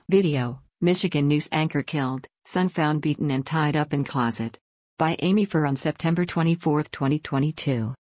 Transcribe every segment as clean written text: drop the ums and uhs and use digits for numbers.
Video: Michigan news anchor killed, son found beaten and tied up in closet. By Amy Furr on September 24, 2022.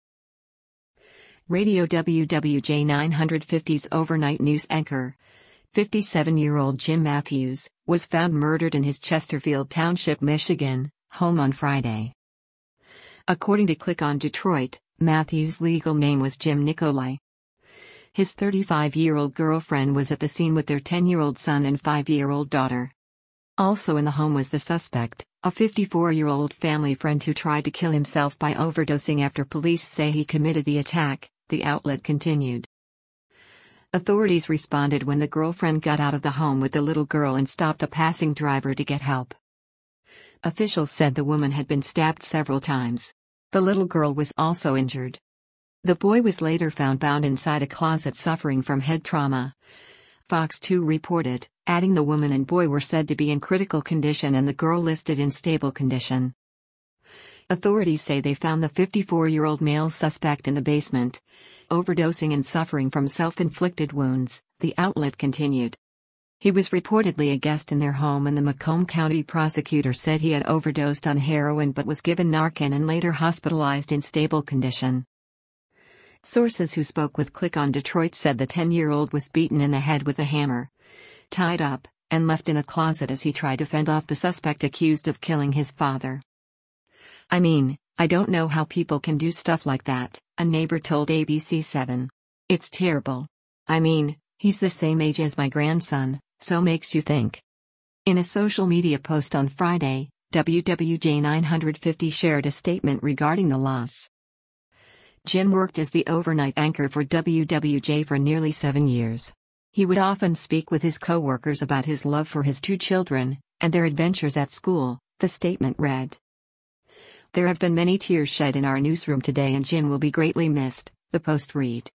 Radio WWJ 950's overnight news anchor, 57-year-old Jim Matthews, was found murdered in his Chesterfield Township, Michigan, home on Friday. According to Click on Detroit, Matthews' legal name was Jim Nicolai. His 35-year-old girlfriend was at the scene with their 10-year-old son and 5-year-old daughter. Also in the home was the suspect, a 54-year-old family friend who tried to kill himself by overdosing after police say he committed the attack, the outlet continued. Authorities responded when the girlfriend got out of the home with the little girl and stopped a passing driver to get help. Officials said the woman had been stabbed several times. The little girl was also injured. The boy was later found bound inside a closet suffering from head trauma. Fox 2 reported, adding the woman and boy were said to be in critical condition and the girl listed in stable condition. Authorities say they found the 54-year-old male suspect in the basement, overdosing and suffering from self-inflicted wounds, the outlet continued. He was reportedly a guest in their home and the Macomb County prosecutor said he had overdosed on heroin but was given Narcan and later hospitalized in stable condition. Sources who spoke with Click on Detroit said the 10-year-old was beaten in the head with a hammer, tied up, and left in a closet as he tried to fend off the suspect accused of killing his father. "I mean, I don't know how people can do stuff like that," a neighbor told ABC7. "It's terrible. I mean, he's the same age as my grandson, so makes you think." In a social media post on Friday, WWJ 950 shared a statement regarding the loss. Jim worked as the overnight anchor for WWJ for nearly 7 years. He would often speak with his co-workers about his love for his 2 children, and their adventures at school, the statement read. "There have been many tears shed in our newsroom today and Jim will be greatly missed," the post read.